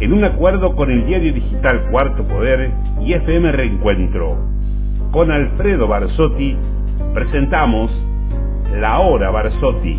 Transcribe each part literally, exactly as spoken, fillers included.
en un acuerdo con el diario digital Cuarto Poder y F M Reencuentro. Con Alfredo Barsotti presentamos La Hora Barsotti.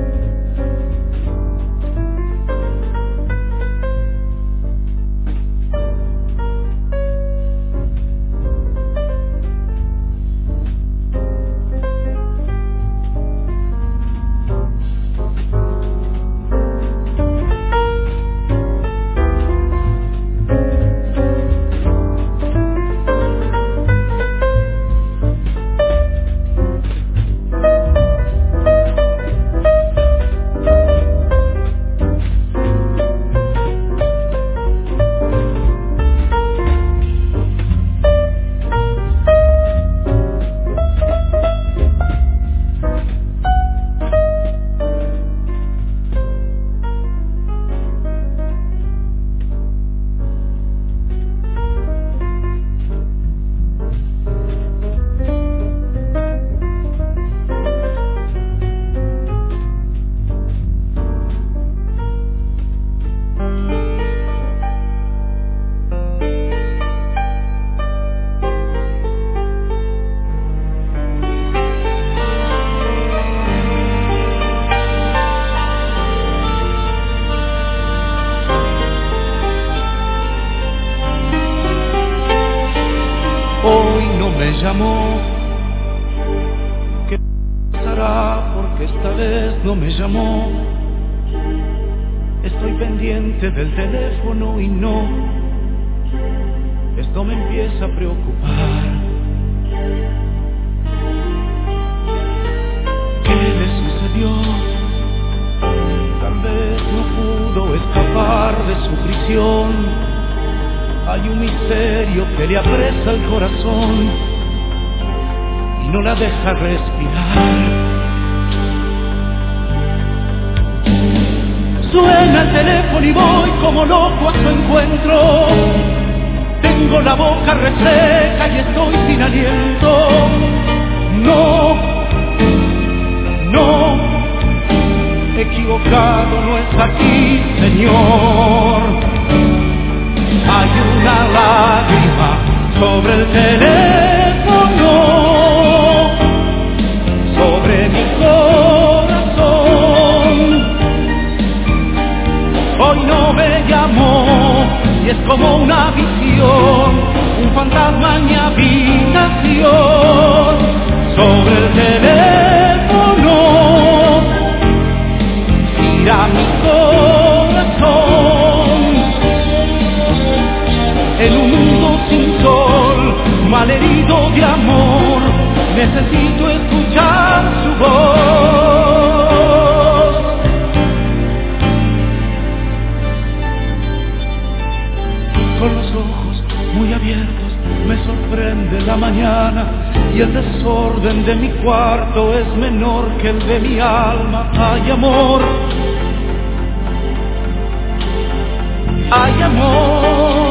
Del teléfono y no, esto me empieza a preocupar. ¿Qué le sucedió? Tal vez no pudo escapar de su prisión. Hay un misterio que le apresa el corazón y no la deja respirar. Suena el teléfono y voy como loco a su encuentro. Tengo la boca reseca y estoy sin aliento. No, no, equivocado no es aquí, Señor. Hay una lágrima sobre el teléfono, sobre mi corazón. Hoy no me llamó y es como una visión, un fantasma en mi habitación. Sobre el teléfono gira mi corazón. En un mundo sin sol, malherido de amor, necesito escuchar su voz. Con los ojos muy abiertos me sorprende la mañana y el desorden de mi cuarto es menor que el de mi alma. Hay amor, hay amor.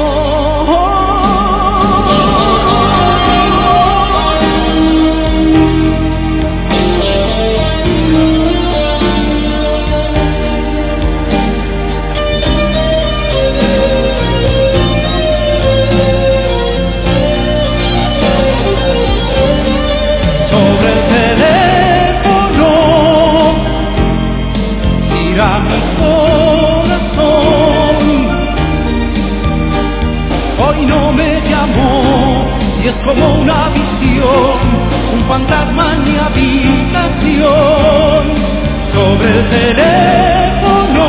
Y es como una visión, un fantasma en mi habitación. Sobre el teléfono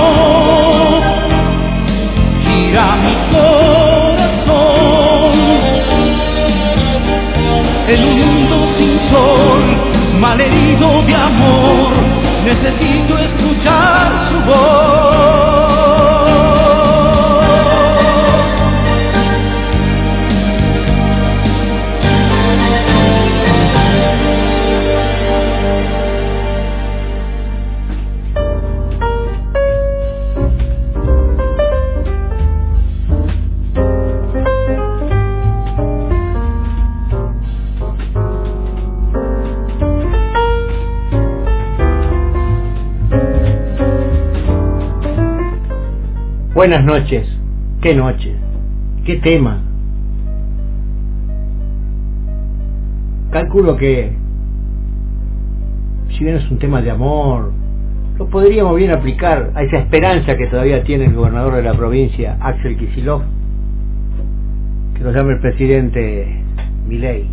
gira mi corazón. En un mundo sin sol, malherido de amor, necesito escuchar su voz. Buenas noches, Qué noche, qué tema. Calculo que, si bien es un tema de amor, lo podríamos bien aplicar a esa esperanza que todavía tiene el gobernador de la provincia, Axel Kicillof, que lo llama el presidente Milei.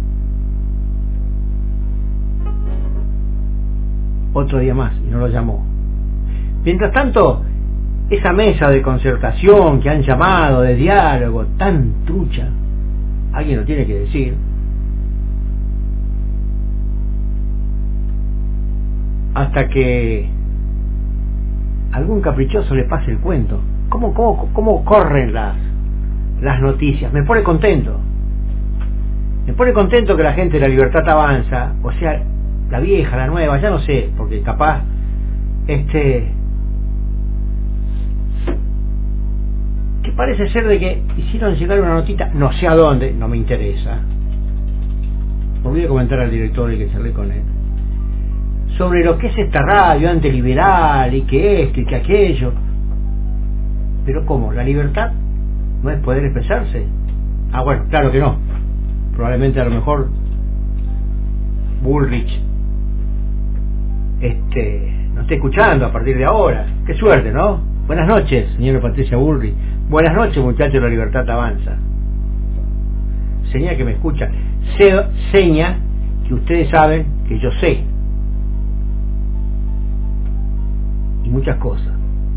Otro día más, y no lo llamó. Mientras tanto, esa mesa de concertación que han llamado, de diálogo, tan trucha, alguien lo tiene que decir, hasta que algún caprichoso le pase el cuento. ¿Cómo, cómo, cómo corren las, las noticias? Me pone contento. Me pone contento que la gente de La Libertad Avanza, o sea, la vieja, la nueva, ya no sé, porque capaz, este, que parece ser de que hicieron llegar una notita, no sé a dónde, no me interesa. Volví a comentar al director y que charlé con él, sobre lo que es esta radio antiliberal y que esto y que aquello. Pero ¿cómo? ¿La libertad no es poder expresarse? Ah, bueno, claro que no. Probablemente a lo mejor Bullrich este no esté escuchando a partir de ahora. Qué suerte, ¿no? Buenas noches, señora Patricia Bullrich. Buenas noches, muchachos de La Libertad Avanza. Seña que me escucha. Se, seña que ustedes saben que yo sé. Y muchas cosas.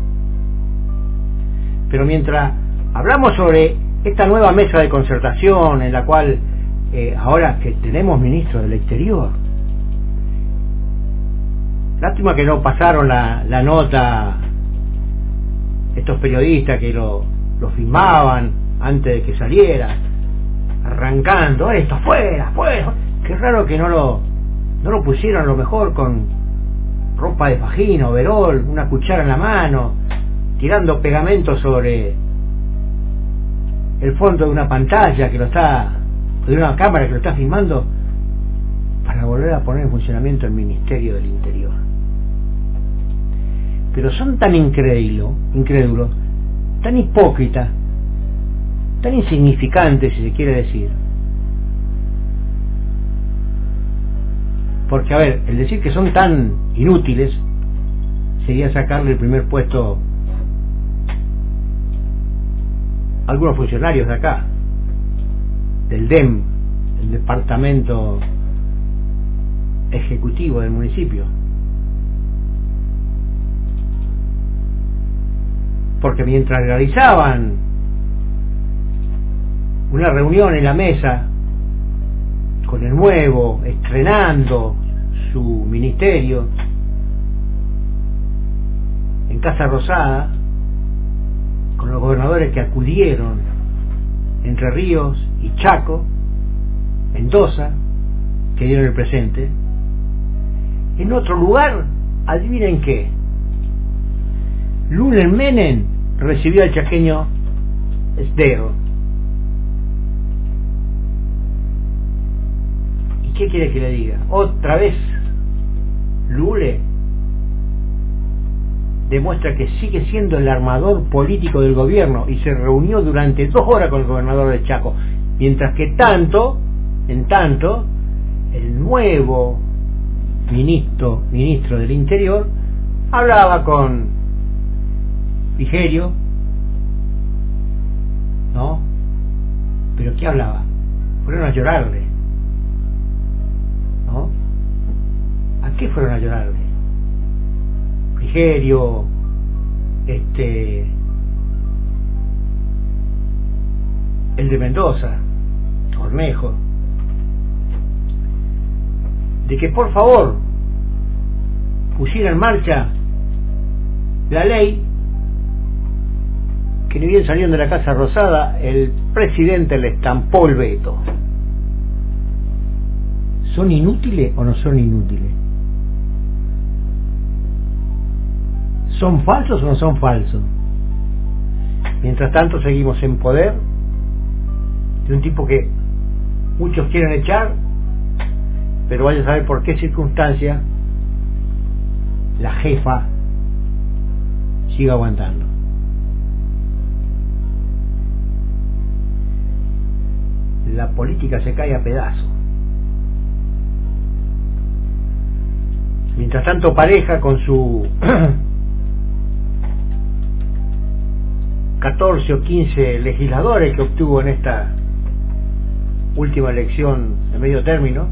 Pero mientras hablamos sobre esta nueva mesa de concertación en la cual eh, ahora que tenemos ministro del Exterior, lástima que no pasaron la, la nota estos periodistas que lo, lo filmaban antes de que saliera, arrancando esto fuera, fuera. Qué raro que no lo no lo pusieron a lo mejor con ropa de fajín, overol, una cuchara en la mano, tirando pegamento sobre el fondo de una pantalla que lo está, de una cámara que lo está filmando, para volver a poner en funcionamiento el Ministerio del Interior. Pero son tan incrédulos, incrédulos, tan hipócritas, tan insignificantes, si se quiere decir. Porque, a ver, el decir que son tan inútiles sería sacarle el primer puesto a algunos funcionarios de acá, del D E M, el Departamento Ejecutivo del municipio. Porque mientras realizaban una reunión en la mesa con el nuevo, estrenando su ministerio en Casa Rosada, con los gobernadores que acudieron, Entre Ríos y Chaco, Mendoza, que dieron el presente, en otro lugar, adivinen qué, Lunen Menem recibió al chaqueño Esdero. ¿Y qué quiere que le diga? Otra vez Lule demuestra que sigue siendo el armador político del gobierno y se reunió durante dos horas con el gobernador de Chaco, mientras que tanto, en tanto, el nuevo ministro, ministro del Interior hablaba con Frigerio, ¿no? ¿Pero qué hablaba? Fueron a llorarle, ¿no? ¿A qué fueron a llorarle? Frigerio, este, el de Mendoza, Cornejo, de que por favor pusiera en marcha la ley que ni bien salieron de la Casa Rosada, el presidente le estampó el veto. ¿Son inútiles o no son inútiles? ¿Son falsos o no son falsos? Mientras tanto seguimos en poder de un tipo que muchos quieren echar, pero vaya a saber por qué circunstancia la jefa sigue aguantando. la política se cae a pedazos. Mientras tanto, Pareja, con su catorce o quince legisladores que obtuvo en esta última elección de medio término,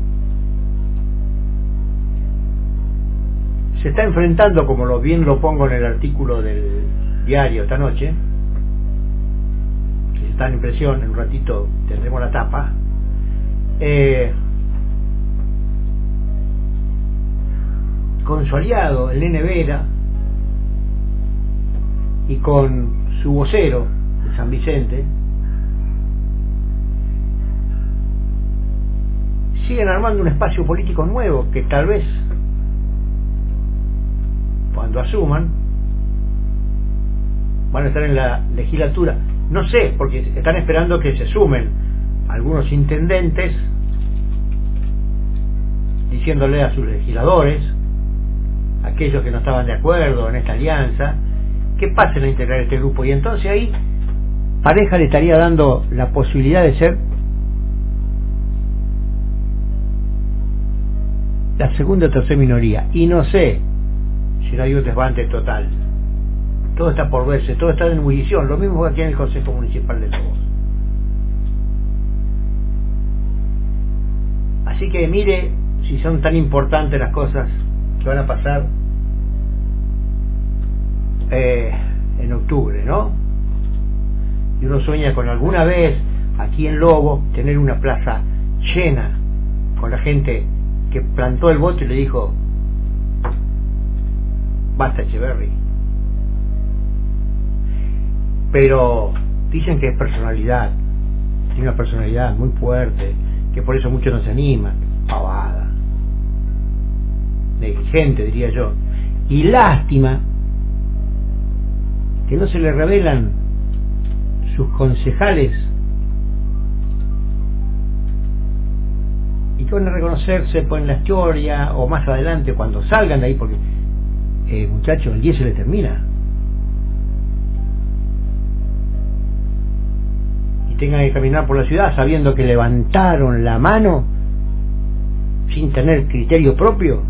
se está enfrentando, como lo bien lo pongo en el artículo del diario esta noche, que está en impresión, en un ratito tendremos la tapa, eh, con su aliado, el Nene Vera, y con su vocero de San Vicente, siguen armando un espacio político nuevo que tal vez cuando asuman van a estar en la legislatura, no sé, porque están esperando que se sumen algunos intendentes diciéndole a sus legisladores, aquellos que no estaban de acuerdo en esta alianza, que pasen a integrar este grupo, y entonces ahí Pareja le estaría dando la posibilidad de ser la segunda o tercera minoría, y no sé si no hay un desbande total. Todo está por verse, todo está en ebullición, lo mismo que aquí en el Consejo Municipal de Lobos. Así que mire si son tan importantes las cosas que van a pasar eh, en octubre, ¿no? Y uno sueña con alguna vez aquí en Lobo tener una plaza llena con la gente que plantó el voto y le dijo: basta, Echeverri. Pero dicen que es personalidad, tiene una personalidad muy fuerte, que por eso muchos no se animan. Pavada, negligente, diría yo. Y lástima que no se le revelan sus concejales y que van a reconocerse pues, en la historia o más adelante cuando salgan de ahí, porque eh, muchachos, el diez se le termina y tengan que caminar por la ciudad sabiendo que levantaron la mano sin tener criterio propio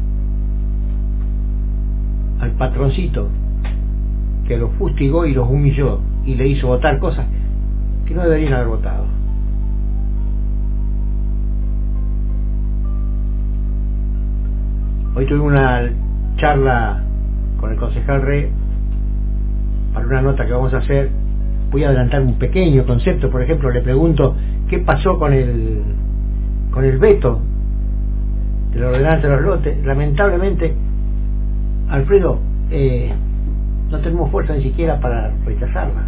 al patroncito que los fustigó y los humilló y le hizo votar cosas que no deberían haber votado. Hoy tuve una charla con el concejal Re para una nota que vamos a hacer. Voy a adelantar un pequeño concepto. Por ejemplo, le pregunto qué pasó con el con el veto de la ordenanza de los lotes. Lamentablemente, Alfredo, eh, no tenemos fuerza ni siquiera para rechazarla.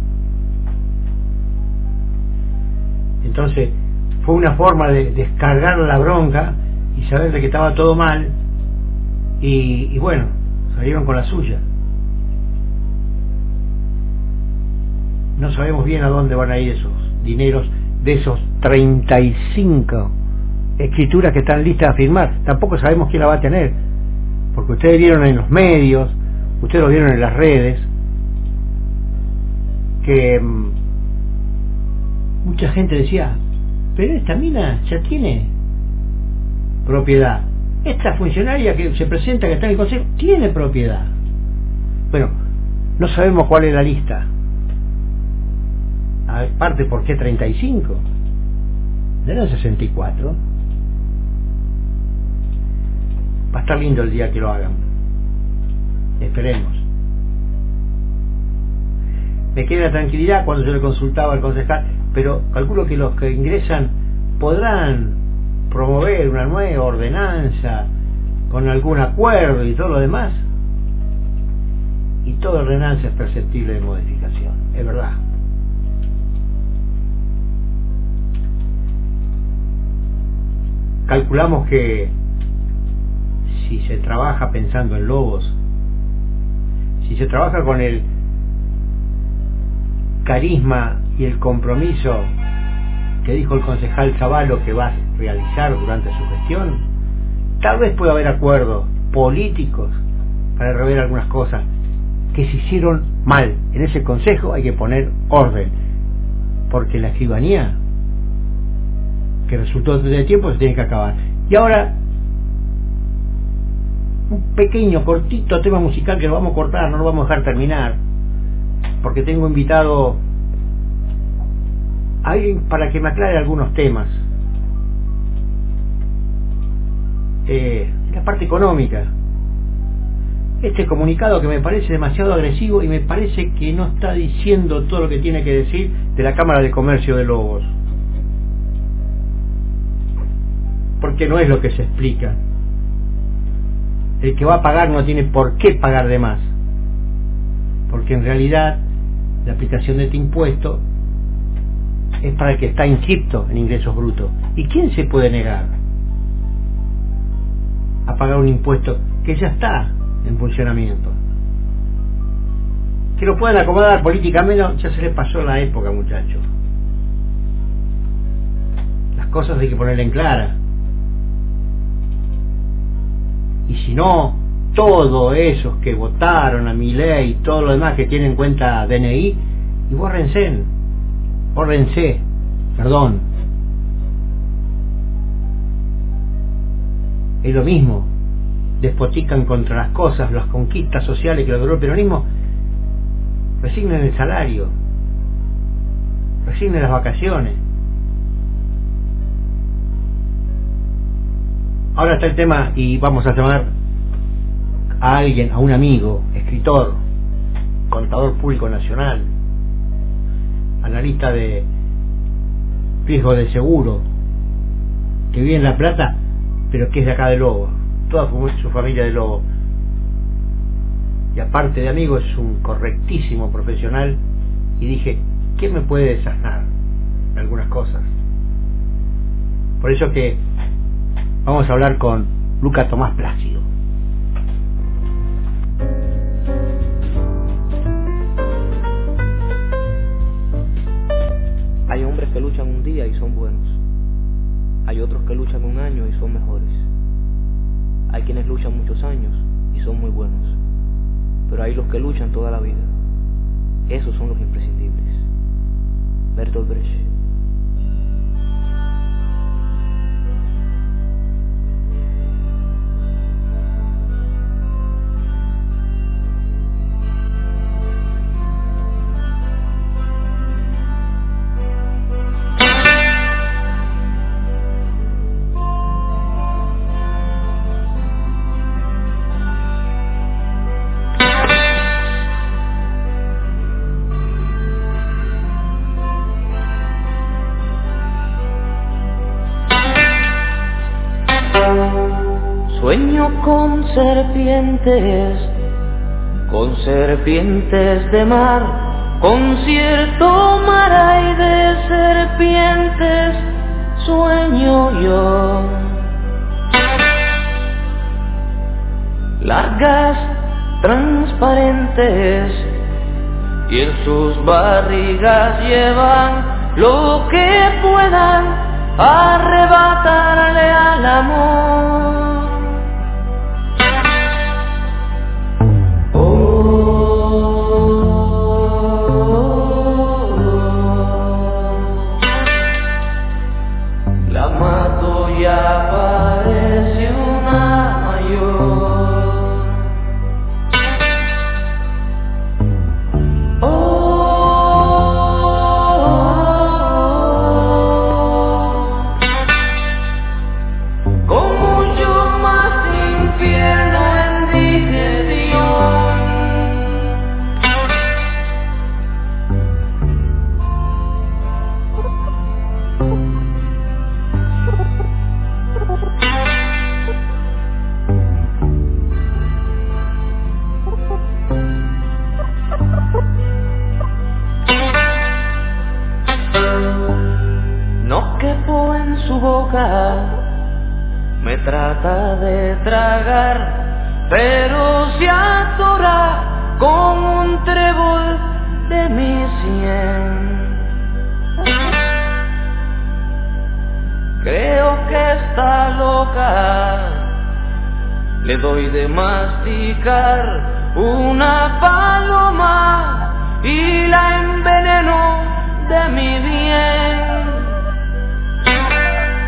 Entonces fue una forma de descargar la bronca y saber de que estaba todo mal, y, y bueno, salieron con la suya. No sabemos bien a dónde van a ir esos dineros de esos treinta y cinco escrituras que están listas a firmar. Tampoco sabemos quién la va a tener, porque ustedes vieron en los medios, ustedes lo vieron en las redes, que mmm, mucha gente decía: pero esta mina ya tiene propiedad, esta funcionaria que se presenta, que está en el consejo, tiene propiedad. Bueno, no sabemos cuál es la lista. Aparte, ¿por qué treinta y cinco? ¿No eran sesenta y cuatro? Va a estar lindo el día que lo hagan. Esperemos. Me queda tranquilidad cuando yo le consultaba al concejal, pero calculo que los que ingresan podrán promover una nueva ordenanza con algún acuerdo y todo lo demás. Y toda ordenanza es perceptible de modificación, es verdad. Calculamos que si se trabaja pensando en Lobos, si se trabaja con el carisma y el compromiso que dijo el concejal Zavalo que va a realizar durante su gestión, tal vez pueda haber acuerdos políticos para rever algunas cosas que se hicieron mal. En ese consejo hay que poner orden, porque la escribanía que resultó de tiempo se tiene que acabar. Y ahora un pequeño, cortito tema musical que lo vamos a cortar, no lo vamos a dejar terminar, porque tengo invitado a alguien para que me aclare algunos temas. Eh, la parte económica. Este comunicado que me parece demasiado agresivo y me parece que no está diciendo todo lo que tiene que decir de la Cámara de Comercio de Lobos. Porque no es lo que se explica. El que va a pagar no tiene por qué pagar de más. Porque en realidad la aplicación de este impuesto es para el que está inscripto en ingresos brutos. ¿Y quién se puede negar a pagar un impuesto que ya está en funcionamiento? Que lo puedan acomodar políticamente, ya se les pasó la época, muchachos. Las cosas hay que ponerle en clara. Y si no, todos esos que votaron a Milei y todo lo demás que tienen cuenta D N I, y bórrense, bórrense, perdón. Es lo mismo, despotican contra las cosas, las conquistas sociales que logró el peronismo, resignen el salario, resignen las vacaciones. Ahora está el tema, y vamos a llamar a alguien, a un amigo, escritor, contador público nacional, analista de riesgo de seguro, que vive en La Plata, pero que es de acá de Lobo, toda su familia de Lobo, y aparte de amigo es un correctísimo profesional, y dije, ¿qué me puede desasnar en algunas cosas? Por eso que vamos a hablar con Luca Tomás Plácido. Hay hombres que luchan un día y son buenos. Hay otros que luchan un año y son mejores. Hay quienes luchan muchos años y son muy buenos. Pero hay los que luchan toda la vida. Esos son los imprescindibles. Bertolt Brecht. Sueño con serpientes, con serpientes de mar, concierto maray de serpientes, sueño yo. Largas, transparentes, y en sus barrigas llevan lo que puedan arrebatarle al amor. Me trata de tragar, pero se atora con un trébol de mi sien. Creo que está loca, le doy de masticar una paloma y la enveneno de mi bien.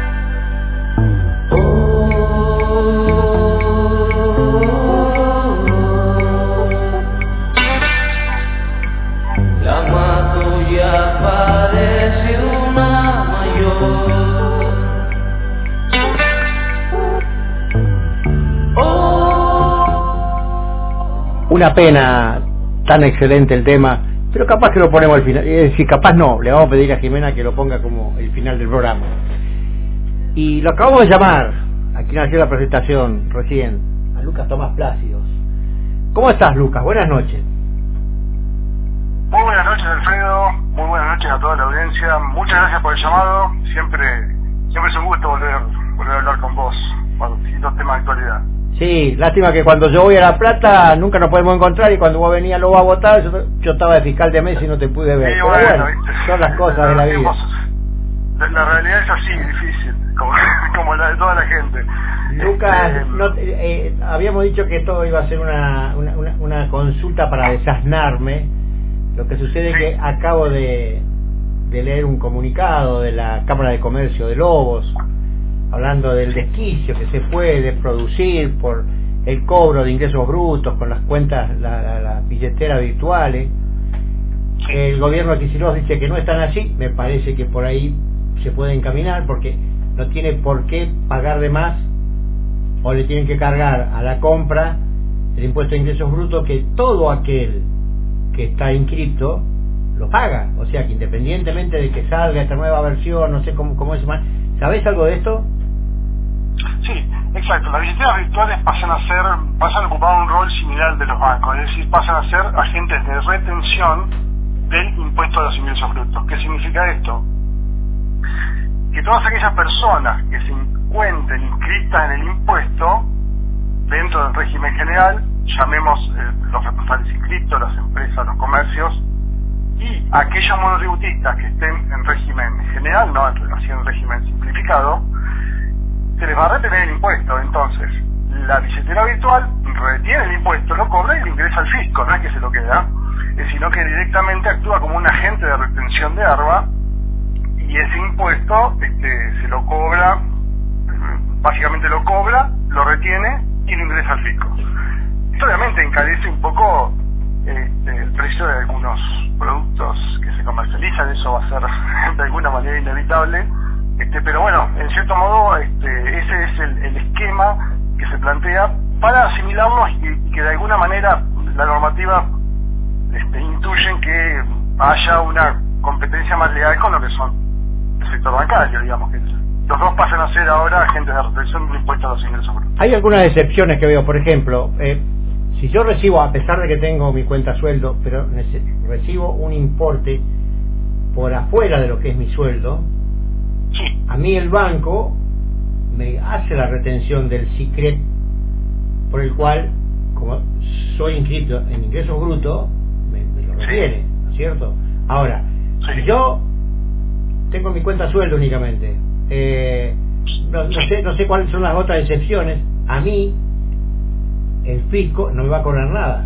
una pena, tan excelente el tema, pero capaz que lo ponemos al final, es decir, capaz no, le vamos a pedir a Jimena que lo ponga como el final del programa. Y lo acabamos de llamar, a quien hacía la presentación recién, a Lucas Tomás Plácidos. ¿Cómo estás, Lucas? Buenas noches. Muy buenas noches, Alfredo, muy buenas noches a toda la audiencia, muchas gracias por el llamado, siempre siempre es un gusto volver, volver a hablar con vos para distintos temas de actualidad. Sí, lástima que cuando yo voy a La Plata nunca nos podemos encontrar, y cuando vos venías lo vas a votar, yo, yo estaba de fiscal de mes y no te pude ver. Sí, Pero bueno, bueno, son las cosas de la vida. La, la realidad es así, difícil, como, como la de toda la gente. Lucas, este, no, eh, habíamos dicho que esto iba a ser una, una, una, una consulta para desasnarme. Lo que sucede es sí. que acabo de, de leer un comunicado de la Cámara de Comercio de Lobos, hablando del desquicio que se puede producir por el cobro de ingresos brutos con las cuentas, las la, la billeteras virtuales. El gobierno de Kicillof dice que no están así, me parece que por ahí se puede encaminar, porque no tiene por qué pagar de más, o le tienen que cargar a la compra el impuesto de ingresos brutos que todo aquel que está inscripto lo paga. O sea que independientemente de que salga esta nueva versión, no sé cómo, cómo es más. ¿Sabés algo de esto? Sí, exacto. Las billeteras virtuales pasan a ser, pasan a ocupar un rol similar al de los bancos, es decir, pasan a ser agentes de retención del impuesto a los ingresos brutos. ¿Qué significa esto? Que todas aquellas personas que se encuentren inscritas en el impuesto dentro del régimen general, llamemos eh, los responsables inscritos, las empresas, los comercios, y aquellos monotributistas que estén en régimen general, no así en régimen simplificado, se les va a retener el impuesto. Entonces, la billetera virtual retiene el impuesto, lo cobra y lo ingresa al fisco, no es que se lo queda, sino que directamente actúa como un agente de retención de A R B A, y ese impuesto este, se lo cobra, básicamente lo cobra, lo retiene y lo ingresa al fisco. Esto obviamente encarece un poco este, el precio de algunos productos que se comercializan, eso va a ser de alguna manera inevitable, este, pero bueno, en cierto modo este, ese es el, el esquema que se plantea para asimilarlos y, y que de alguna manera la normativa este, intuyen que haya una competencia más leal con lo que son el sector bancario, digamos, que los dos pasan a ser ahora agentes de retención del impuesto a los ingresos brutos. Hay algunas excepciones que veo, por ejemplo, eh, si yo recibo, a pesar de que tengo mi cuenta sueldo, pero recibo un importe por afuera de lo que es mi sueldo, sí. A mí el banco me hace la retención del SICRET, por el cual, como soy inscrito en ingresos brutos, me, me lo retiene, sí. ¿No es cierto? Ahora, sí. Si yo tengo mi cuenta sueldo únicamente, eh, no, no sé no sé cuáles son las otras excepciones, a mí el fisco no me va a cobrar nada.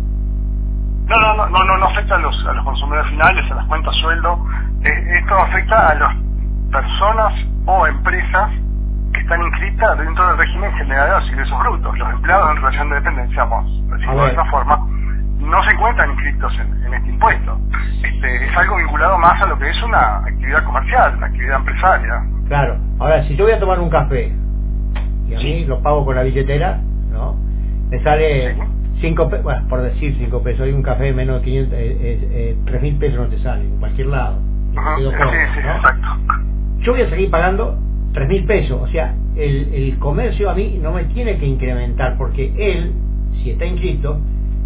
No, no, no, no, no, no afecta a los, a los consumidores finales, a las cuentas sueldo. Eh, esto afecta a las personas o empresas que están inscritas dentro del régimen general de los ingresos brutos. Los empleados en relación de dependencia, vamos a decirlo de esta forma, no se encuentran inscritos en, en este impuesto. Este, es algo vinculado más a lo que es una actividad comercial, una actividad empresaria. Claro. Ahora, si yo voy a tomar un café y a sí. mí lo pago con la billetera, ¿no? Me sale sí. cinco pesos, bueno, por decir cinco pesos, hay un café menos de quinientos, eh, eh, eh, tres mil pesos no te sale, en cualquier lado. Uh-huh. Quedo Sí, cómodo, sí, ¿no? exacto. Yo voy a seguir pagando tres mil pesos, o sea, el, el comercio a mí no me tiene que incrementar, porque él, si está inscrito,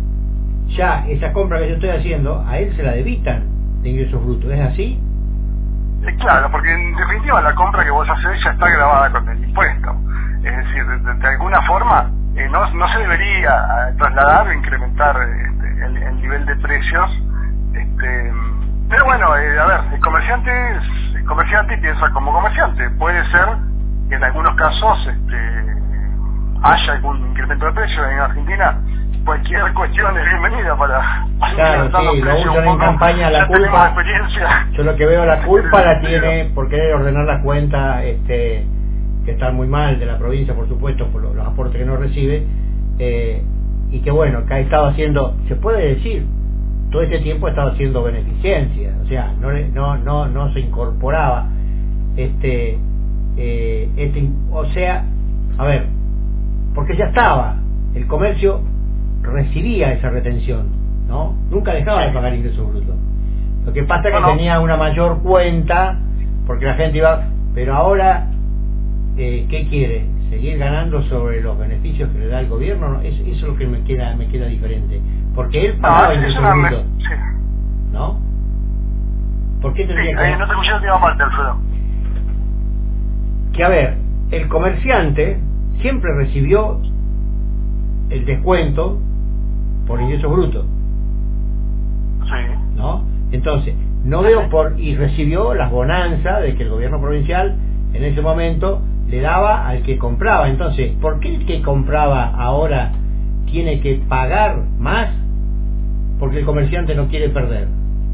ya esa compra que yo estoy haciendo, a él se la debitan de ingresos brutos, ¿es así? Eh, claro, porque en definitiva la compra que vos haces ya está grabada con el impuesto. Es decir, de, de alguna forma eh, no, no se debería eh, trasladar o incrementar este, el, el nivel de precios. Este, pero bueno, eh, a ver, el comerciante es el comerciante y piensa como comerciante. Puede ser que en algunos casos este, haya algún incremento de precios. En Argentina cualquier cuestión es bienvenida para, para claro, incrementar sí, los precios. lo usan en campaña, la ya culpa, tenemos experiencia. Yo lo que veo, la culpa la tiene por querer ordenar las cuentas, este, que están muy mal de la provincia, por supuesto, por los, los aportes que no recibe, eh, y que bueno, que ha estado haciendo, se puede decir, todo este tiempo ha estado haciendo beneficencia, o sea, no no no no se incorporaba este eh, este o sea, a ver, porque ya estaba el comercio, recibía esa retención, ¿no? Nunca dejaba de pagar ingreso bruto. Lo que pasa es que no, no. tenía una mayor cuenta, porque la gente iba... Pero ahora, eh, ¿qué quiere? ¿Seguir ganando sobre los beneficios que le da el gobierno? ¿No? Eso, eso es lo que me queda me queda diferente. Porque él pagaba no, ingreso una bruto, me... sí. ¿no? ¿Por qué tendría Sí, que...? eh, no te escuché la última parte, Alfredo. Que a ver, el comerciante siempre recibió el descuento por ingreso bruto, Sí. ¿no? Entonces, no veo por... Y recibió las bonanzas de que el gobierno provincial en ese momento le daba al que compraba. Entonces, ¿por qué el que compraba ahora tiene que pagar más? Porque el comerciante no quiere perder.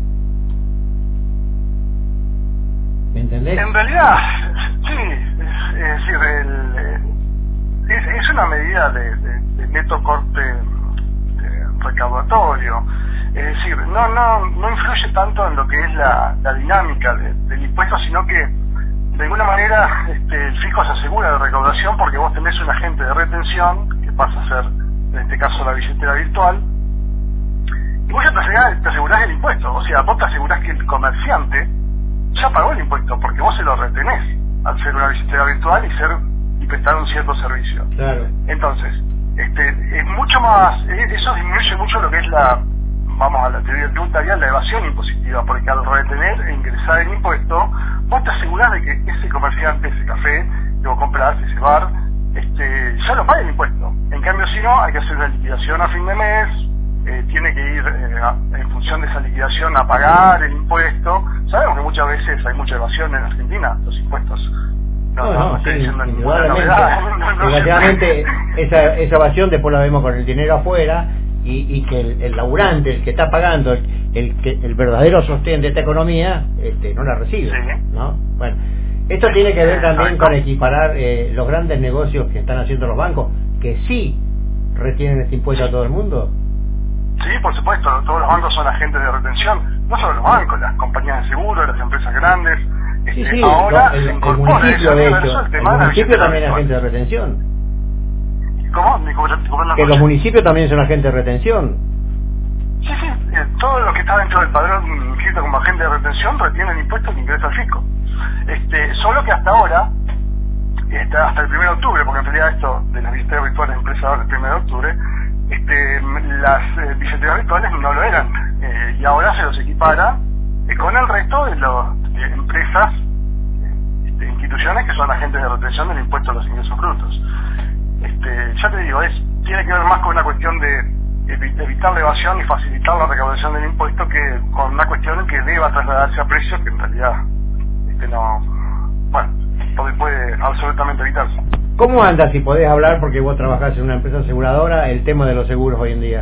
¿Me entendés? En realidad, sí, es, es decir, el, el, es, es una medida de, de, de neto corte de recaudatorio. Es decir, no no no influye tanto en lo que es la, la dinámica de, del impuesto, sino que de alguna manera este, el fisco se asegura de recaudación porque vos tenés un agente de retención, que pasa a ser, en este caso, la billetera virtual, y vos ya te asegurás, te asegurás el impuesto. O sea, vos te asegurás que el comerciante ya pagó el impuesto porque vos se lo retenés al ser una billetera virtual y ser y prestar un cierto servicio. Claro. Entonces, este, es mucho más, eso disminuye mucho lo que es la, vamos a la teoría tributaria, la evasión impositiva, porque al retener e ingresar el impuesto, vos te asegurás de que ese comerciante, ese café que vos comprás, ese bar, este, ya lo paga el impuesto. En cambio, si no, hay que hacer una liquidación a fin de mes, eh, tiene que ir eh, a, en función de esa liquidación a pagar el impuesto. Sabemos que muchas veces hay mucha evasión en Argentina, los impuestos. No, no, No, no, no, estoy sí, diciendo ninguna indudablemente. novedad. No, no, no, Desgraciadamente, esa, esa evasión después la vemos con el dinero afuera, y, y que el, el laburante, el que está pagando, el, el que el verdadero sostén de esta economía, este, no la recibe, Sí. ¿no? Bueno, esto tiene que ver también con equiparar eh, los grandes negocios que están haciendo los bancos, que sí retienen este impuesto a todo el mundo. Sí, por supuesto, todos los bancos son agentes de retención, no solo los bancos, las compañías de seguro, las empresas grandes. Sí, Este, sí, ahora no, el, se el incorpora municipio, ese de universo hecho, el el tema de la municipio billetera también es virtual. agente de retención. ¿Cómo? Disculpe, disculpe la Que los noche. municipios también son agentes de retención. Sí, sí, eh, todo lo que está dentro del padrón inscrito como agente de retención retiene el impuesto que ingresa al fisco. Este, solo que hasta ahora, este, hasta el primero de octubre, porque en realidad esto de las billeteras virtuales empieza ahora el primero de octubre, este, las eh, billeteras virtuales no lo eran, eh, y ahora se los equipara eh, con el resto de las de empresas, eh, este, instituciones que son agentes de retención del impuesto a los ingresos brutos. Este, ya te digo, es tiene que ver más con una cuestión de evi- evitar la evasión y facilitar la recaudación del impuesto que con una cuestión que deba trasladarse a precios que en realidad este, no, bueno, puede, puede absolutamente evitarse. ¿Cómo anda, si podés hablar, porque vos trabajás en una empresa aseguradora, el tema de los seguros hoy en día?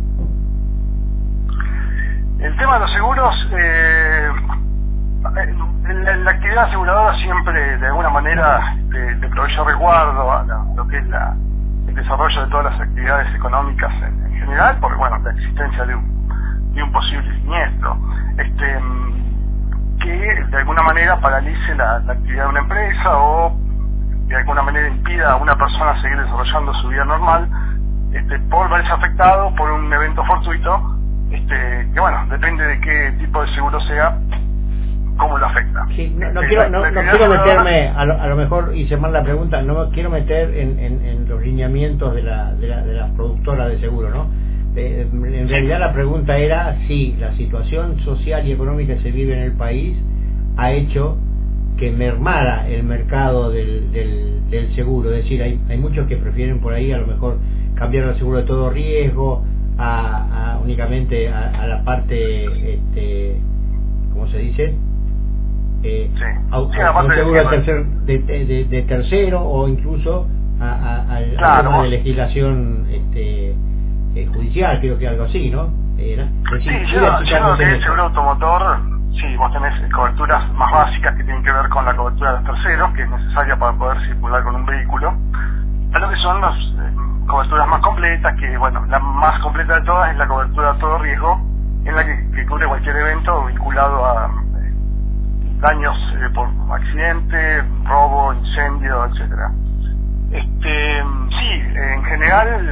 El tema de los seguros, eh, la, la actividad aseguradora siempre de alguna manera este, le proveyó resguardo a la, lo que es la, el desarrollo de todas las actividades económicas en, en general, por bueno, la existencia de un, de un posible siniestro, este, que de alguna manera paralice la, la actividad de una empresa o de alguna manera impida a una persona seguir desarrollando su vida normal, este, por verse afectado por un evento fortuito, este, que bueno, depende de qué tipo de seguro sea, cómo lo afecta. Sí, no, no Este, quiero, la- no, la no actividad quiero aseguradora- meterme, a lo, a lo mejor hice mal la pregunta, no me quiero meter en, en, en los lineamientos de, la, de, la, de las productoras de seguro, ¿no? Eh, en realidad la pregunta era si la situación social y económica que se vive en el país ha hecho que mermara el mercado del, del, del seguro, es decir, hay, hay muchos que prefieren por ahí a lo mejor cambiar el seguro de todo riesgo a, a únicamente a, a la parte, este, ¿cómo se dice? Eh, Sí. a, a- Sí, a aparte un de- seguro de, tercer, de, de, de tercero o incluso a, a, al, Claro, al tema vos- de legislación este, eh, judicial, creo que algo así, ¿no? Era, es Sí, decir, yo, ir yo aplicando lo que es eso. seguro automotor, sí, vos tenés coberturas más básicas que tienen que ver con la cobertura de los terceros, que es necesaria para poder circular con un vehículo, pero que son las eh, coberturas más completas, que bueno, la más completa de todas es la cobertura de todo riesgo, en la que, que cubre cualquier evento vinculado a eh, daños eh, por accidente, robo, incendio, etcétera. Este, sí, en general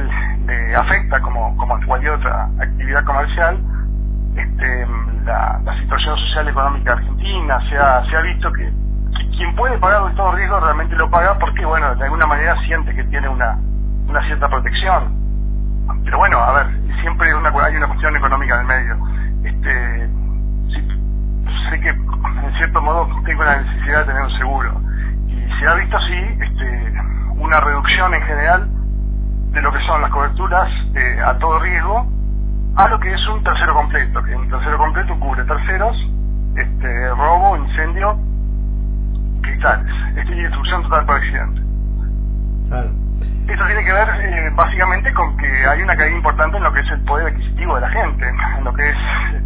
este, afecta, como, como cualquier otra actividad comercial, este, la, la situación social y económica argentina. Se ha, se ha visto que, que quien puede pagar de todo riesgo realmente lo paga porque, bueno, de alguna manera siente que tiene una, una cierta protección. Pero bueno, a ver, siempre una, hay una cuestión económica en el medio. Este, sí, sé que en cierto modo tengo la necesidad de tener un seguro. Y se ha visto, sí, este, una reducción en general de lo que son las coberturas eh, a todo riesgo, a lo que es un tercero completo, que un tercero completo cubre terceros, este, robo, incendio, cristales, este, y destrucción total por accidente. Claro. Esto tiene que ver eh, básicamente con que hay una caída importante en lo que es el poder adquisitivo de la gente, en lo que es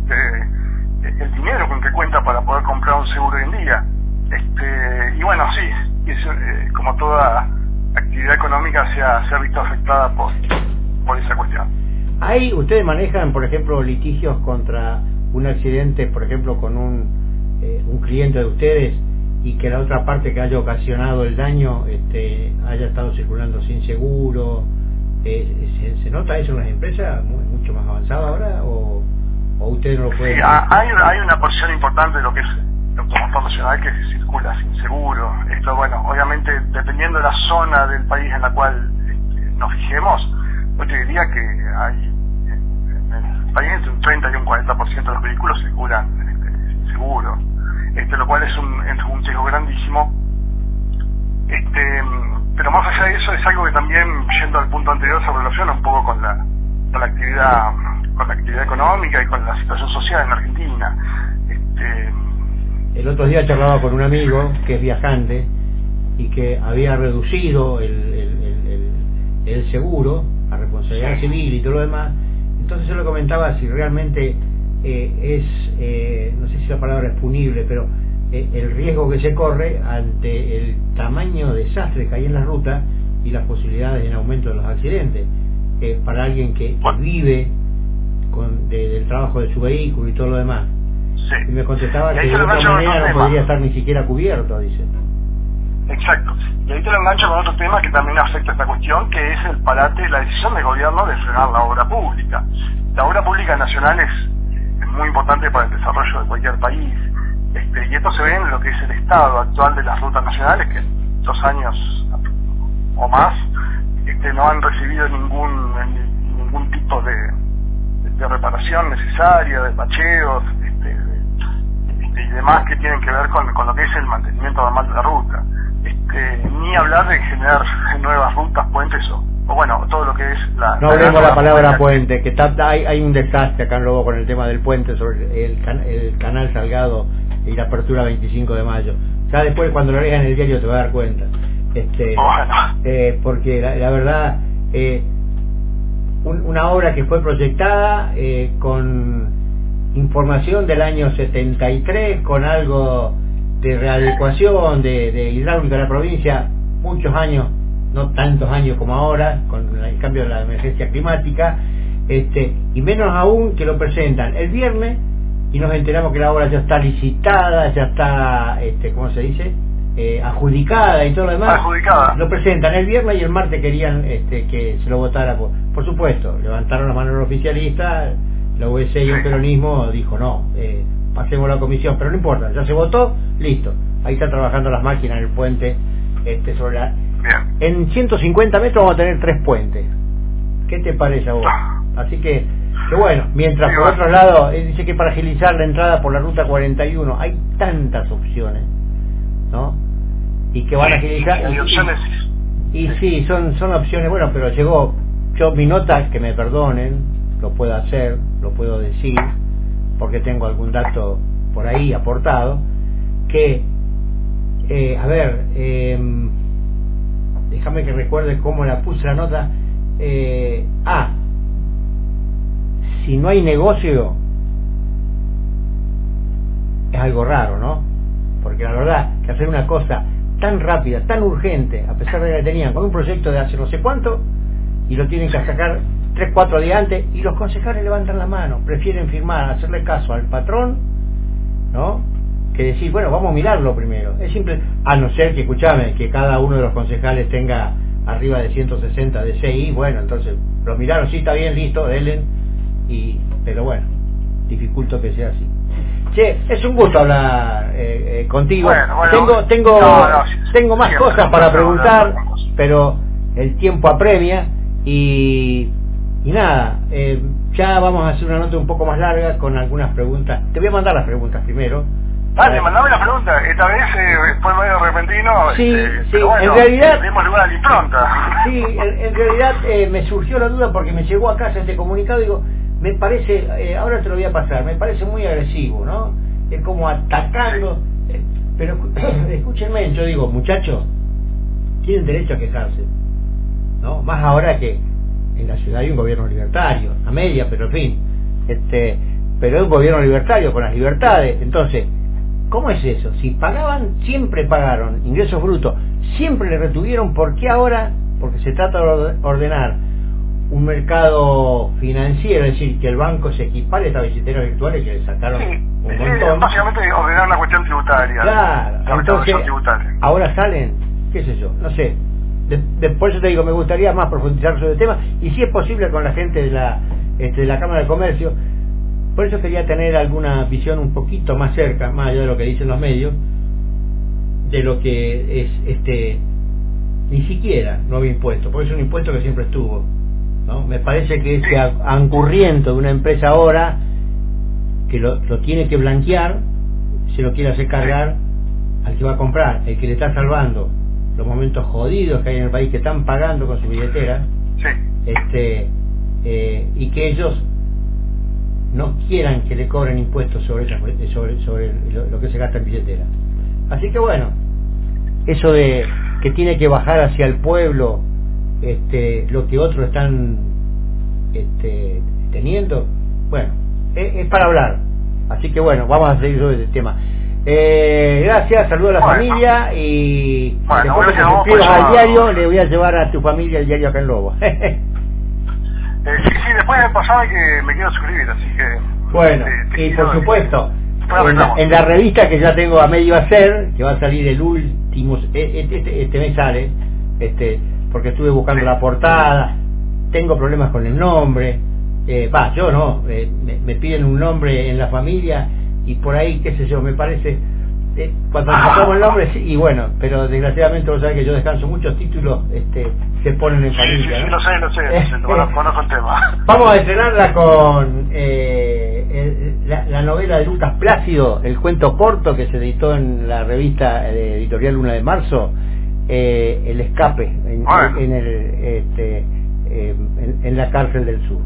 este, el dinero con que cuenta para poder comprar un seguro hoy en día. Este, y bueno, sí, es, eh, como toda actividad económica se ha, se ha visto afectada por, por esa cuestión. Ahí ustedes manejan, por ejemplo, litigios contra un accidente, por ejemplo, con un, eh, un cliente de ustedes, y que la otra parte que haya ocasionado el daño este, haya estado circulando sin seguro. Eh, ¿se, ¿Se nota eso en las empresas muy, mucho más avanzado ahora o, o ustedes no lo pueden? Sí, hay, hay una porción importante de lo que es el automotor nacional que circula sin seguro. Esto, bueno, obviamente dependiendo de la zona del país en la cual este, nos fijemos, yo te diría que hay en, en el país entre un treinta y un cuarenta por ciento de los vehículos circulan este, sin seguro. Este, lo cual es un, es un riesgo grandísimo. Este, pero más allá de eso es algo que también, yendo al punto anterior, se relaciona un poco con la, con la actividad, con la actividad económica y con la situación social en Argentina. Este, el otro día charlaba con un amigo que es viajante y que había reducido el, el, el, el, el seguro, la responsabilidad civil y todo lo demás. Entonces yo le comentaba si realmente Eh, es, eh, no sé si la palabra es punible, pero eh, el riesgo que se corre ante el tamaño de desastre que hay en la ruta y las posibilidades en aumento de los accidentes. Eh, para alguien que, que vive con, de, del trabajo de su vehículo y todo lo demás. Sí. Y me contestaba que de otra manera no podría estar ni siquiera cubierto, dice. Exacto. Y ahí te lo engancho con otro tema que también afecta a esta cuestión, que es el parate, la decisión del gobierno de frenar la obra pública. La obra pública nacional es muy importante para el desarrollo de cualquier país, este, y esto se ve en lo que es el estado actual de las rutas nacionales, que en dos años o más este, no han recibido ningún ningún tipo de, de reparación necesaria, de bacheos este, de, este, y demás que tienen que ver con, con lo que es el mantenimiento normal de la ruta. Este, ni hablar de generar nuevas rutas, puentes o o bueno, todo lo que es la... No hablemos la, la palabra puente, que está, hay, hay un desastre acá en Lobo con el tema del puente sobre el, can, el canal Salgado y la apertura veinticinco de mayo. Ya después cuando lo leas en el diario te vas a dar cuenta. Este, bueno. eh, porque la, la verdad, eh, un, una obra que fue proyectada eh, con información del año setenta y tres, con algo de readecuación de, de hidráulica de la provincia, muchos años, no tantos años como ahora, con el cambio de la emergencia climática, este, y menos aún que lo presentan el viernes y nos enteramos que la obra ya está licitada, ya está, este, ¿cómo se dice? Eh, adjudicada y todo lo demás. Adjudicada. Lo presentan el viernes y el martes querían este, que se lo votara. Por, por supuesto, levantaron la mano los oficialistas, la U S C y el peronismo dijo no, eh, pasemos la comisión, pero no importa, ya se votó, listo. Ahí están trabajando las máquinas en el puente este, sobre la... Bien. En ciento cincuenta metros vamos a tener tres puentes. ¿Qué te parece a vos? Así que, que bueno, mientras sí, por bueno. otro lado, él dice que para agilizar la entrada por la ruta cuarenta y uno hay tantas opciones, ¿no? Y que van a agilizar... Sí, hay y, opciones. Y, y sí, son, son opciones, bueno, pero llegó, yo mi nota, que me perdonen, lo puedo hacer, lo puedo decir, porque tengo algún dato por ahí aportado, que, eh, a ver, eh, déjame que recuerde cómo la puse la nota. Eh, ah, si no hay negocio, es algo raro, ¿no? Porque la verdad que hacer una cosa tan rápida, tan urgente, a pesar de que la tenían con un proyecto de hace no sé cuánto, y lo tienen que sacar tres, cuatro días antes, y los concejales levantan la mano, prefieren firmar, hacerle caso al patrón, ¿no? Que decir, bueno, vamos a mirarlo primero. Es simple, a no ser que, escuchame, que cada uno de los concejales tenga arriba de ciento sesenta D C I, bueno, entonces lo miraron, sí, está bien, listo, denle, y, pero bueno, dificulto que sea así. Che, es un gusto hablar eh, eh, contigo. Bueno, bueno, tengo tengo no, no, tengo más siempre, cosas para siempre, preguntar, siempre. pero el tiempo apremia y, y nada, eh, ya vamos a hacer una nota un poco más larga con algunas preguntas. Te voy a mandar las preguntas primero. Dale, mandame la pregunta. Esta vez eh, fue medio repentino. Sí, este, sí, pero bueno, en realidad... Dimos lugar a la impronta. Sí, en, en realidad eh, me surgió la duda porque me llegó a casa este comunicado y digo, me parece, eh, ahora te lo voy a pasar, me parece muy agresivo, ¿no? Es como atacando, eh, pero escúchenme, yo digo, muchachos, tienen derecho a quejarse, ¿no? Más ahora que en la ciudad hay un gobierno libertario, a media, pero en fin, este, pero es un gobierno libertario con las libertades. Entonces, ¿cómo es eso? Si pagaban, siempre pagaron ingresos brutos, siempre le retuvieron, ¿por qué ahora? Porque se trata de ordenar un mercado financiero, es decir, que el banco se equipare a estas billeteras virtuales que le sacaron Sí, un sí, montón. básicamente ordenar una cuestión tributaria. Claro, la entonces, tributaria. ahora salen, qué sé yo, no sé. De, de, por eso te digo, me gustaría más profundizar sobre el tema, y si es posible con la gente de la, este, de la Cámara de Comercio. Por eso quería tener alguna visión un poquito más cerca, más allá de lo que dicen los medios, de lo que es este ni siquiera nuevo impuesto, porque es un impuesto que siempre estuvo, ¿no? Me parece que ese ancurriento de una empresa ahora que lo, lo tiene que blanquear, se lo quiere hacer cargar al que va a comprar, el que le está salvando los momentos jodidos que hay en el país, que están pagando con su billetera, Sí. este eh, y que ellos no quieran que le cobren impuestos sobre esa, sobre, sobre lo, lo que se gasta en billetera. Así que bueno, eso de que tiene que bajar hacia el pueblo este, lo que otros están este, teniendo, bueno, es, es para hablar. Así que bueno, vamos a seguir sobre ese tema. Eh, gracias, saludo a la Bueno. familia y Bueno, después que te gracias a vos suscribas por al llamar. diario, le voy a llevar a tu familia el diario acá en Lobo. Eh, sí, sí, después me pasaba que me quiero suscribir, así que... Bueno, te- te y quiero- por supuesto, después en la, arreglamos. en la revista que ya tengo a medio hacer, que va a salir el último, este, este, este mes sale, este, porque estuve buscando Sí. la portada, tengo problemas con el nombre, eh, va, yo no, eh, me, me piden un nombre en la familia y por ahí, qué sé yo, me parece, eh, cuando sacamos el nombre, sí, y bueno, pero desgraciadamente vos sabés que yo descanso, muchos títulos este, se ponen en Sí, sí, familia, sí, ¿no? lo sé, lo sé, lo sé, lo conozco, conozco el tema. Vamos a estrenarla con eh, el- la, la novela de Lucas Plácido, el cuento corto que se editó en la revista eh, editorial Luna de Marzo, eh, El Escape, en, Bueno. en, el, este, eh, en, en la cárcel del sur.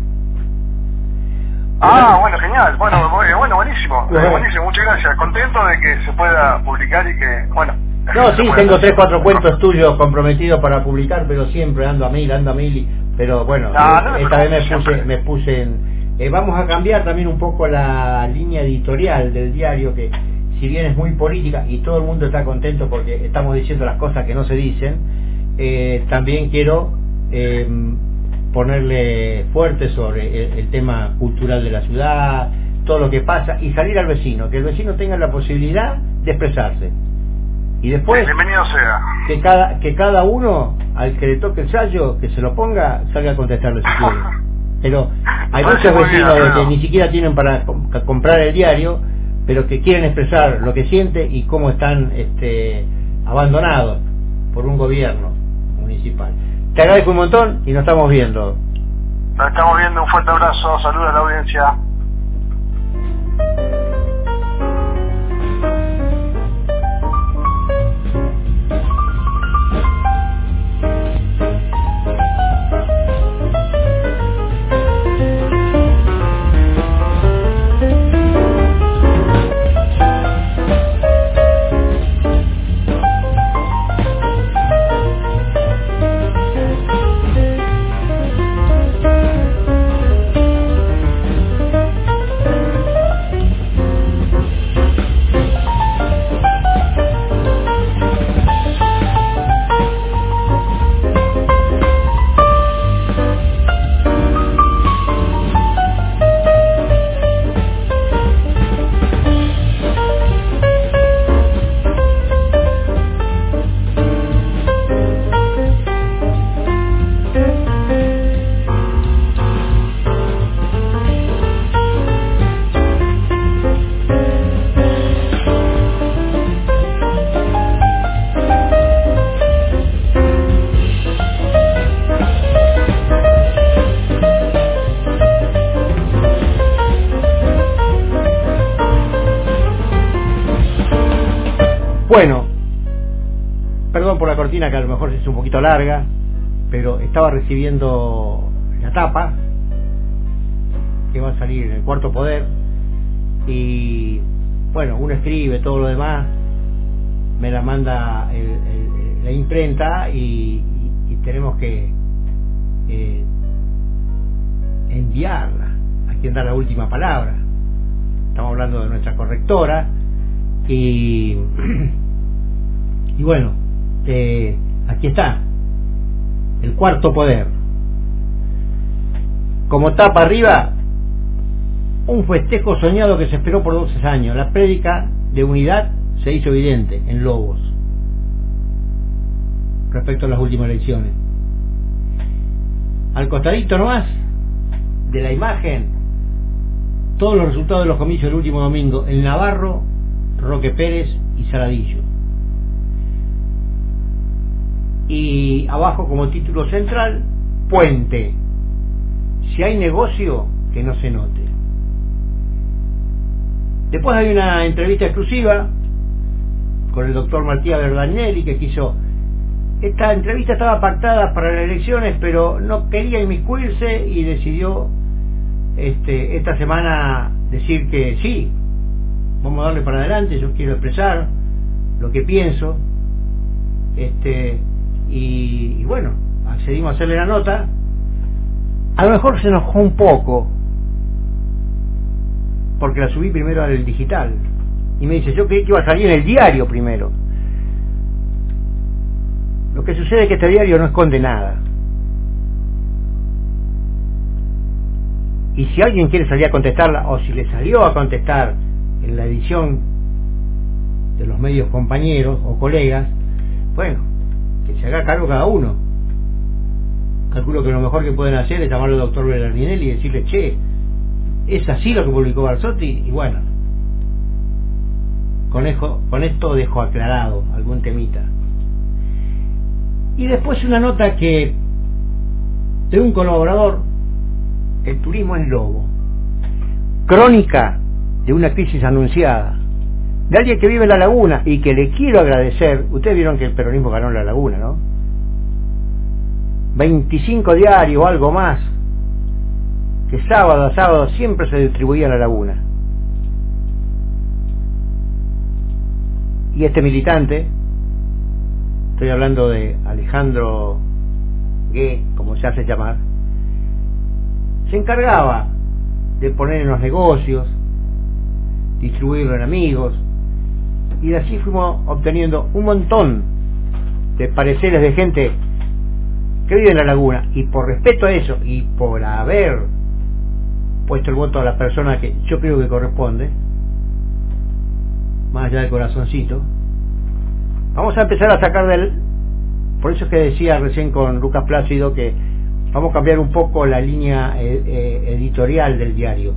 Ah, bueno, genial, bueno, bueno, bueno, buenísimo, Bueno. buenísimo, muchas gracias, contento de que se pueda publicar y que, bueno... No, se sí, pueda- tengo tres, cuatro cuentos tuyos comprometidos para publicar, pero siempre ando a mil, ando a mil, y- pero bueno, No, eh, no me esta vez me preocupes, puse, siempre. me puse en... eh, vamos a cambiar también un poco la línea editorial del diario, que si bien es muy política y todo el mundo está contento porque estamos diciendo las cosas que no se dicen, eh, también quiero eh, ponerle fuerte sobre el, el tema cultural de la ciudad, todo lo que pasa, y salir al vecino, que el vecino tenga la posibilidad de expresarse. Y después Bienvenido sea. que cada que cada uno al que le toque el sallo, que se lo ponga, salga a contestarle si quiere. Pero hay Parece muchos muy vecinos bien, de que claro. ni siquiera tienen para com- comprar el diario, pero que quieren expresar lo que sienten y cómo están este, abandonados por un gobierno municipal. Te agradezco un montón y nos estamos viendo. Nos estamos viendo, un fuerte abrazo, saludos a la audiencia. Bueno, perdón por la cortina que a lo mejor se hizo un poquito larga, pero estaba recibiendo la tapa que va a salir en el Cuarto Poder, y bueno, uno escribe todo lo demás, me la manda el, el, la imprenta y, y, y tenemos que eh, enviarla a quien da la última palabra. Estamos hablando de nuestra correctora y y bueno, eh, aquí está el Cuarto Poder. Como tapa arriba, un festejo soñado que se esperó por doce años. La prédica de unidad se hizo evidente en Lobos respecto a las últimas elecciones. Al costadito nomás de la imagen, todos los resultados de los comicios del último domingo en Navarro, Roque Pérez y Saladillo. Y abajo como título central, Puente. Si hay negocio, que no se note. Después hay una entrevista exclusiva con el doctor Matías Verdagnelli, que quiso... Esta entrevista estaba pactada para las elecciones, pero no quería inmiscuirse y decidió este, esta semana decir que sí, vamos a darle para adelante, yo quiero expresar lo que pienso, este y, y bueno, accedimos a hacerle la nota. A lo mejor se enojó un poco porque la subí primero al digital y me dice, yo creí que iba a salir en el diario primero. Lo que sucede es que este diario no esconde nada, y si alguien quiere salir a contestarla, o si le salió a contestar en la edición de los medios compañeros o colegas, bueno, que se haga cargo cada uno. Calculo que lo mejor que pueden hacer es llamarlo al doctor Verdagnelli y decirle, che, es así lo que publicó Barsotti, y bueno, con, esto, con esto dejo aclarado algún temita. Y después una nota que de un colaborador, el turismo es lobo, crónica de una crisis anunciada, de alguien que vive en La Laguna y que le quiero agradecer. Ustedes vieron que el peronismo ganó en La Laguna, ¿no? veinticinco diarios o algo más que sábado a sábado siempre se distribuía en La Laguna. Y este militante, estoy hablando de Alejandro G, como se hace llamar, se encargaba de poner en los negocios, distribuirlo en amigos, y así fuimos obteniendo un montón de pareceres de gente que vive en La Laguna, y por respeto a eso y por haber puesto el voto a la persona que yo creo que corresponde, más allá del corazoncito, vamos a empezar a sacar del... Por eso es que decía recién con Lucas Plácido que vamos a cambiar un poco la línea eh, eh, editorial del diario,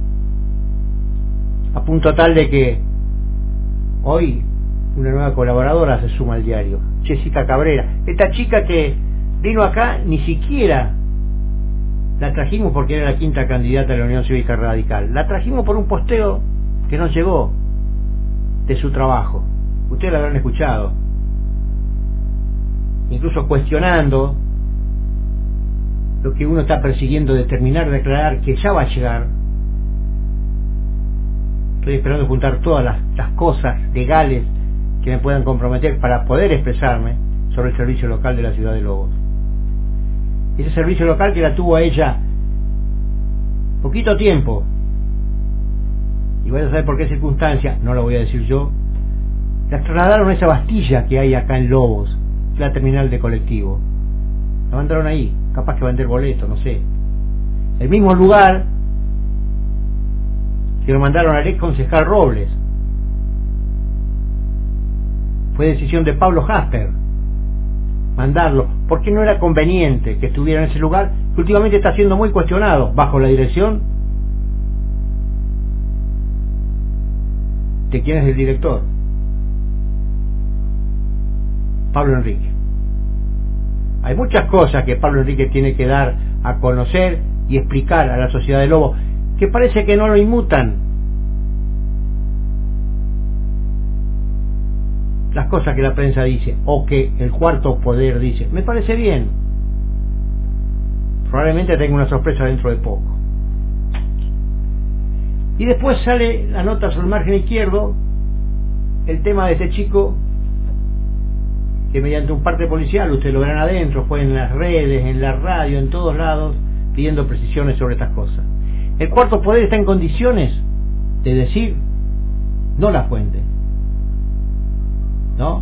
a punto tal de que hoy una nueva colaboradora se suma al diario, Jessica Cabrera. Esta chica que vino acá, ni siquiera la trajimos porque era la quinta candidata de la Unión Cívica Radical, la trajimos por un posteo que nos llegó de su trabajo. Ustedes la habrán escuchado, incluso cuestionando lo que uno está persiguiendo de terminar de aclarar, que ya va a llegar. Estoy esperando juntar todas las, las cosas legales que me puedan comprometer para poder expresarme sobre el servicio local de la ciudad de Lobos. Ese servicio local que la tuvo a ella poquito tiempo, y voy a saber por qué circunstancia, no lo voy a decir yo, la trasladaron a esa Bastilla que hay acá en Lobos, la terminal de colectivo. La mandaron ahí, capaz que vender boletos, no sé. El mismo lugar que lo mandaron al ex concejal Robles. Fue decisión de Pablo Jasper mandarlo, porque no era conveniente que estuviera en ese lugar, que últimamente está siendo muy cuestionado, bajo la dirección de quién es el director, Pablo Enrique. Hay muchas cosas que Pablo Enrique tiene que dar a conocer y explicar a la sociedad de Lobos, que parece que no lo inmutan. las cosas que la prensa dice o que el cuarto poder dice. Me parece bien. Probablemente tenga una sorpresa dentro de poco. Y después sale la nota sobre el margen izquierdo, el tema de este chico que mediante un parte policial, ustedes lo verán adentro, fue en las redes, en la radio, en todos lados, pidiendo precisiones sobre estas cosas. El cuarto poder está en condiciones de decir, no la fuente, ¿no?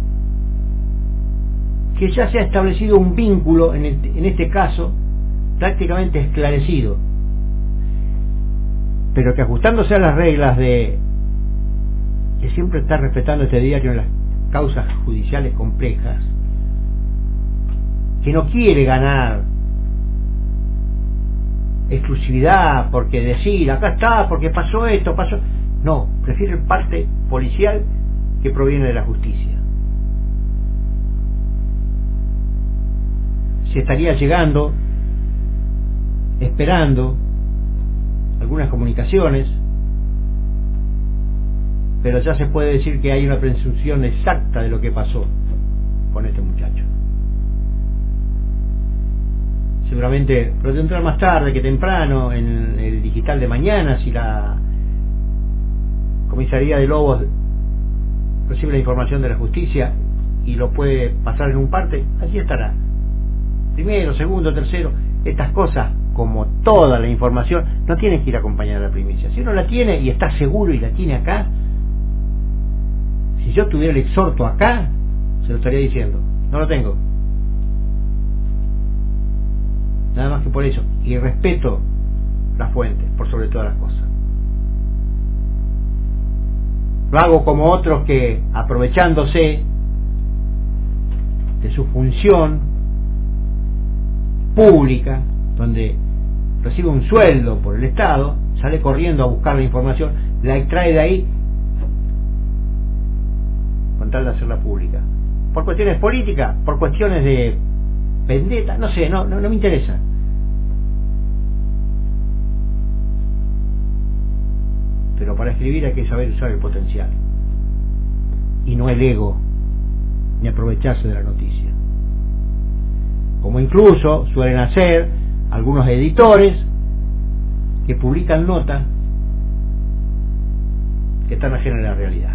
Que ya se ha establecido un vínculo, en, el, en este caso, prácticamente esclarecido, pero que ajustándose a las reglas de que siempre está respetando este diario en las causas judiciales complejas, que no quiere ganar exclusividad porque decir acá está, porque pasó esto, pasó, no, prefiere el parte policial que proviene de la justicia. Se estaría llegando, esperando algunas comunicaciones, pero ya se puede decir que hay una presunción exacta de lo que pasó con este muchacho. Seguramente lo tendrá más tarde que temprano en el digital de mañana, si la comisaría de Lobos recibe la información de la justicia y lo puede pasar en un parte, allí estará. Primero, segundo, tercero, estas cosas, como toda la información, no tienen que ir acompañada de la primicia. Si uno la tiene y está seguro y la tiene acá, si yo tuviera el exhorto acá, se lo estaría diciendo. No lo tengo. Nada más que por eso. Y respeto las fuentes, por sobre todas las cosas. Lo hago como otros que, aprovechándose de su función pública, donde recibe un sueldo por el Estado, sale corriendo a buscar la información, la extrae de ahí con tal de hacerla pública. Por cuestiones políticas, por cuestiones de vendetta, no sé, no, no, no me interesa. Pero para escribir hay que saber usar el potencial y no el ego, ni aprovecharse de la noticia, como incluso suelen hacer algunos editores que publican notas que están ajenas a la realidad.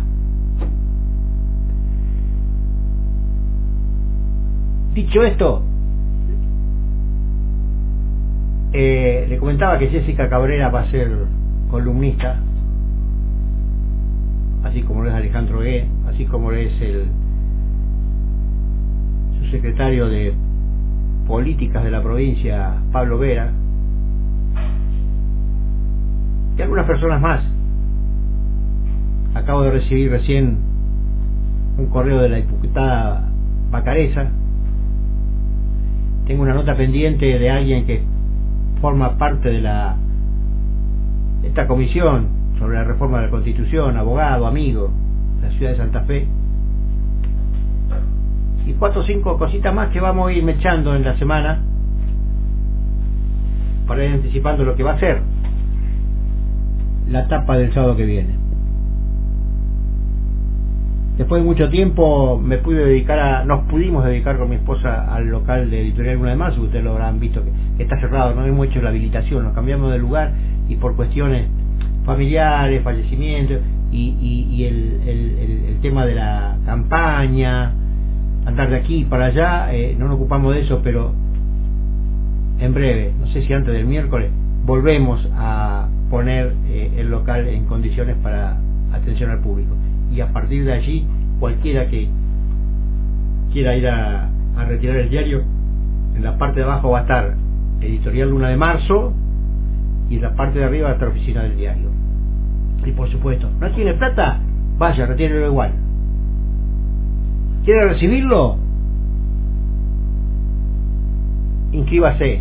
Dicho esto, eh, le comentaba que Jessica Cabrera va a ser columnista, así como lo es Alejandro Gué, así como lo es el su secretario de Políticas de la provincia, Pablo Vera, y algunas personas más. Acabo de recibir recién un correo de la diputada Bacareza. Tengo una nota pendiente de alguien que forma parte de la esta comisión sobre la reforma de la Constitución, abogado, amigo de la ciudad de Santa Fe, y cuatro o cinco cositas más que vamos a ir mechando en la semana para ir anticipando lo que va a ser la etapa del sábado que viene. Después de mucho tiempo me pude dedicar a, nos pudimos dedicar con mi esposa al local de Editorial uno de marzo, ustedes lo habrán visto que está cerrado, no hemos hecho la habilitación, nos cambiamos de lugar y por cuestiones familiares, fallecimientos y, y, y el, el, el, el tema de la campaña, andar de aquí para allá, eh, no nos ocupamos de eso, pero en breve, no sé si antes del miércoles, volvemos a poner eh, el local en condiciones para atención al público. Y a partir de allí, cualquiera que quiera ir a, a retirar el diario, en la parte de abajo va a estar Editorial uno de marzo y en la parte de arriba va a estar Oficina del Diario. Y por supuesto, ¿no tiene plata? Vaya, retírelo igual. ¿Quiere recibirlo? Inscríbase.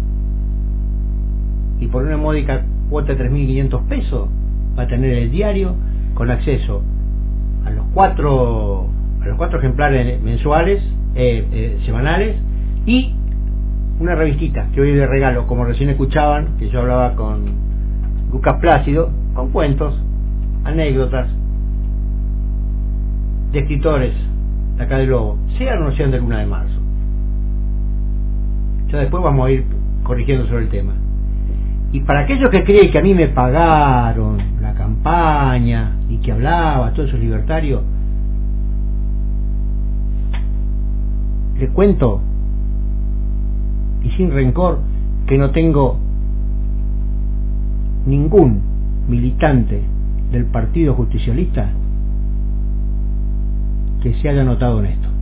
Y por una módica cuota de tres mil quinientos pesos va a tener el diario con acceso a los cuatro a los cuatro ejemplares mensuales, eh, eh, semanales, y una revistita que hoy de regalo, como recién escuchaban, que yo hablaba con Lucas Plácido, con cuentos, anécdotas de escritores de acá de Lobo, sean o no sean de Luna de Marzo. Ya después vamos a ir corrigiendo sobre el tema. Y para aquellos que creen que a mí me pagaron la campaña y que hablaba, todos esos libertarios, les cuento, y sin rencor, que no tengo ningún militante del Partido Justicialista que se haya notado en esto,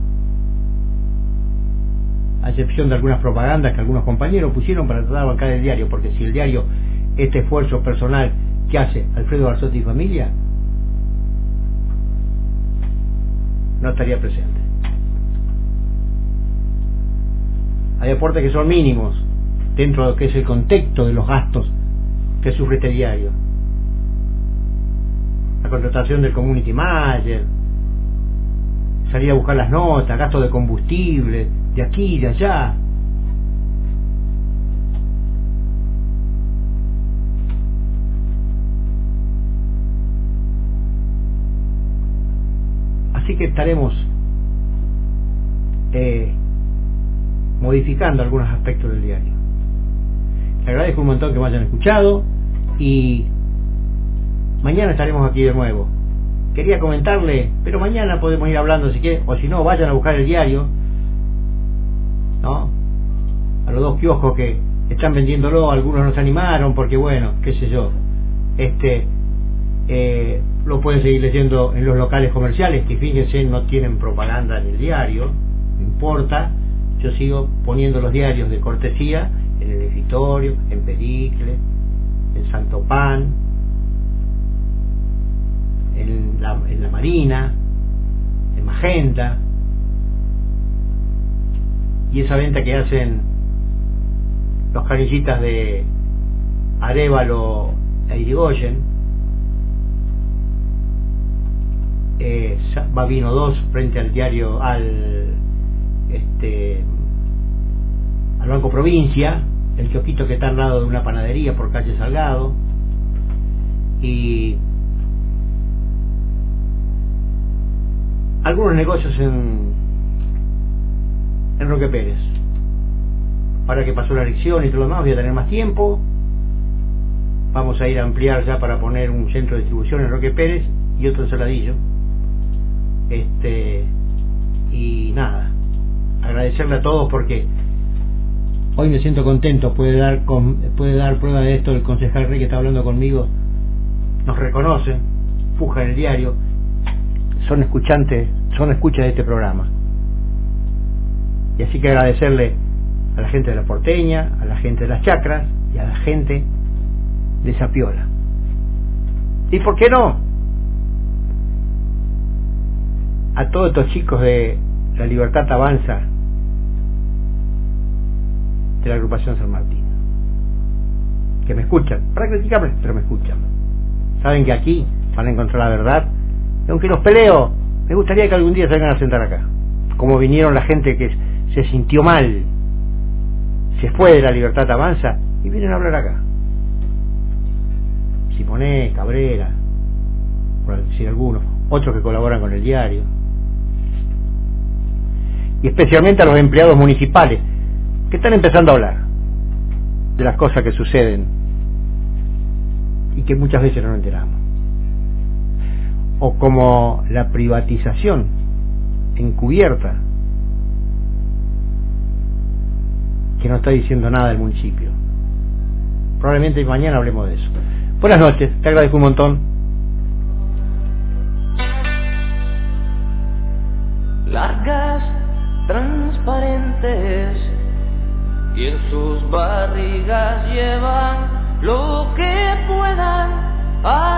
a excepción de algunas propagandas que algunos compañeros pusieron para tratar de bancar el diario, porque si el diario, este esfuerzo personal que hace Alfredo Barsotti y familia, no estaría presente. Hay aportes que son mínimos dentro de lo que es el contexto de los gastos que sufre este diario. La contratación del community manager, salir a buscar las notas, gastos de combustible, de aquí y de allá. Así que estaremos eh, modificando algunos aspectos del diario. Les agradezco un montón que me hayan escuchado y mañana estaremos aquí de nuevo. Quería comentarle, pero mañana podemos ir hablando si quieren, o si no, vayan a buscar el diario, ¿no? A los dos kioscos que están vendiéndolo, algunos nos animaron porque bueno, qué sé yo, este eh, lo pueden seguir leyendo en los locales comerciales, que fíjense, no tienen propaganda en el diario, no importa, yo sigo poniendo los diarios de cortesía en el escritorio, en Pericle, en Santo Pan, en la, en la Marina, en Magenta, y esa venta que hacen los canillitas de Arévalo e Irigoyen, eh, Babino dos frente al diario, al este al Banco Provincia, el kiosquito que está al lado de una panadería por calle Salgado, y algunos negocios en en Roque Pérez. Ahora que pasó la elección y todo lo demás, voy a tener más tiempo, vamos a ir a ampliar ya para poner un centro de distribución en Roque Pérez y otro en Saladillo. Este y nada, agradecerle a todos porque hoy me siento contento. Puede dar con, puede dar prueba de esto el concejal Rey que está hablando conmigo. Nos reconocen, puja en el diario, son escuchantes, son escuchas de este programa. Y así que agradecerle a la gente de la Porteña, a la gente de las Chacras y a la gente de Zapiola. ¿Y por qué no? A todos estos chicos de La Libertad Avanza, de la agrupación San Martín, que me escuchan, para criticarme, pero me escuchan. Saben que aquí van a encontrar la verdad, y aunque los peleo, me gustaría que algún día se vengan a sentar acá, como vinieron la gente que se sintió mal, se fue de La Libertad Avanza y vienen a hablar acá. Simonet, Cabrera, por decir algunos, otros que colaboran con el diario, y especialmente a los empleados municipales que están empezando a hablar de las cosas que suceden y que muchas veces no nos enteramos, o como la privatización encubierta que no está diciendo nada del municipio. Probablemente mañana hablemos de eso. Buenas noches, te agradezco un montón. Largas, transparentes, y en sus barrigas llevan lo que puedan.